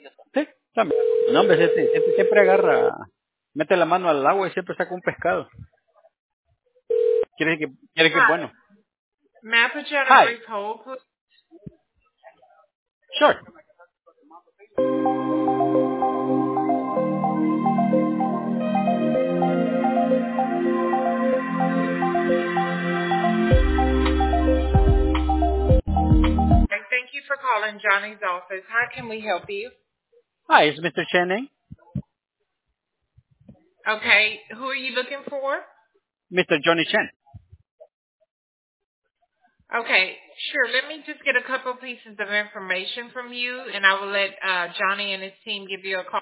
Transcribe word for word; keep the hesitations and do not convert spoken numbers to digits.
Sí, también. No, hombre, siempre, siempre, siempre agarra, mete la mano al agua y siempre saca un pescado. Quiere decir que, quiere decir que es Hi. bueno. May I put you on a Hi, brief hold, please? sure. Okay, thank you for calling Johnny's office. How can we help you? Hi, is mister Channing? Okay, who are you looking for? mister Johnny Chen. Okay, sure. Let me just get a couple pieces of information from you, and I will let uh, Johnny and his team give you a call.